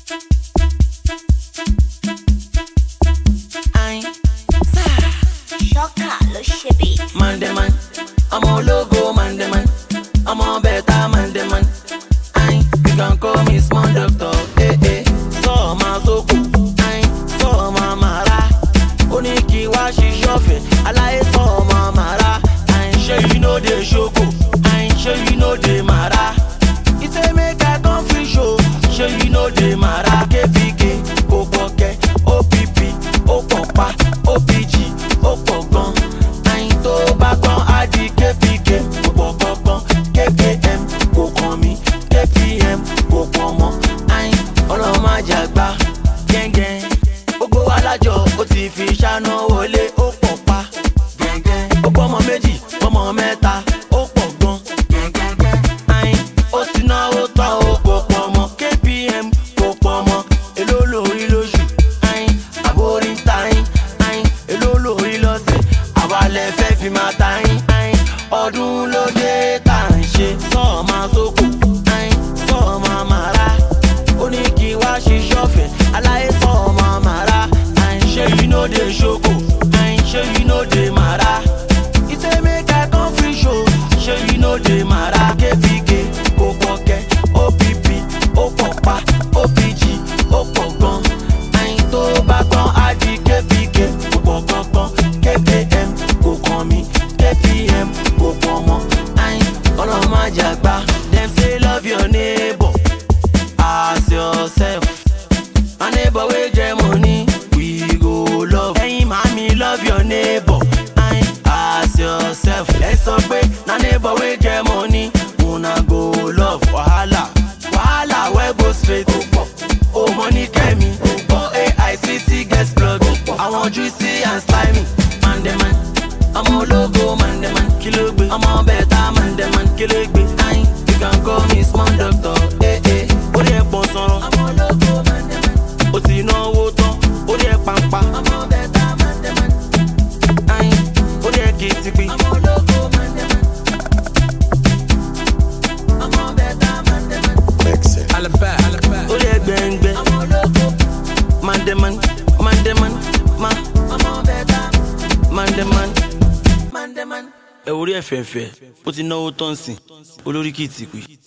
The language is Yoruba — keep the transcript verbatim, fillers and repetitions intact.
Ain, sa, Shocker ló ṣe beat. man de man, ọmọ ológo man de man, ọmọ bẹ̀ta man de man. Ain, you can call me small doctor, eh eh. Sọ ma soko, ain, sọ ma mara. Ó ní kí wá ṣiṣẹ́ ọ̀fẹ́, aláyé sọ ma mara. Ain, ṣé you no dey ṣoko, ain, ṣé you no dey mara. He say make I come free show, ṣé you no dey mara. K P K, kò pọ̀ kẹ́, O P P, ó pọ̀ pa, O P G, ó pọ̀ gan. Ain tó bá gbọ́n á di K P K, kò pọ̀ gangan. K P M kò kàn mí, K P M kò pọ̀ mọ́. Ain ọlọ́run má jà gbá gẹ́ngẹ́n. Gbogbo wa lájọ ó ti fi ṣáná wọlé, ó pọ̀ pa gẹ́ngẹ́n. Ó pọ̀ ọmọ méjì, ọmọ mẹ́ta, ó pọ̀ gan gẹ́ngẹ́n. Ain ó ti náwó tán, ó kò pọ̀ mọ́. K P M kò pọ̀ mọ́. Èló lórí lóṣù, ain àbórí ń ta yín. Ain èló lórí lọ́sẹ̀, àwa lẹ fẹ́ fi máa ta yín. Ain ọdún ló dé tá à ń ṣe. Sọ́ọ̀ máa sóko, ain sọ́ọ̀ máa màrá. Ó ní kí wá ṣiṣẹ́ ọ̀fẹ́, aláyé sọ́ọ̀ máa màrá. Ain ṣé you no dey ṣoko, ain ṣé you no dey màrá. He say make I come free show, ṣé you no dey màrá. K P K kò pọ̀ kẹ́, O P P ó pọ̀ pa, O P G ó pọ̀ gan. Ain tó bá gbọ́n á di K P K, kò pọ̀ gangan. K P M kò kàn mí, K P M kò pọ̀ mọ́. Ain ọlọ́run má jà gbá. Dem say love your neighbor as yourself. My neighbor wey get money, we go love. Ẹyin màámi love your neighbor, ain as yourself. Ẹ sọ pé na neighbor wey get money, una go love. Wahala, wahala wey go straight. O money kẹ́mi, O A I C T get plug. Àwọn juicy and slimy, man dem man. Ọmọ ológo man dem man, kí ló gbé? Ọmọ bẹ̀ta man dem man, kí ló gbé? Ain, you can call me small doctor, eh eh. Ó rí ẹ̀ pọ̀ sọ̀rọ̀. Ọmọ ológo man dem man. Ó ti náwó tán, ó rí ẹ̀ pàmpá. Ọmọ bẹ̀ta man dem man. Ain, ó rí ẹ̀ kìtìpì. Ọmọ ológo man dem man. Ọmọ bẹ̀ta man dem man. Alaba, Alaba. Ó rí ẹ̀ gbẹ̀ngbẹ̀. Ọmọ ológo man dem man, man dem man, ma. Ọmọ bẹ̀ta man dem man, man dem man. Ẹ wo rí ẹ̀ fẹ̀fẹ̀, ó ti náwó tán sìn, olórí kìtìpì.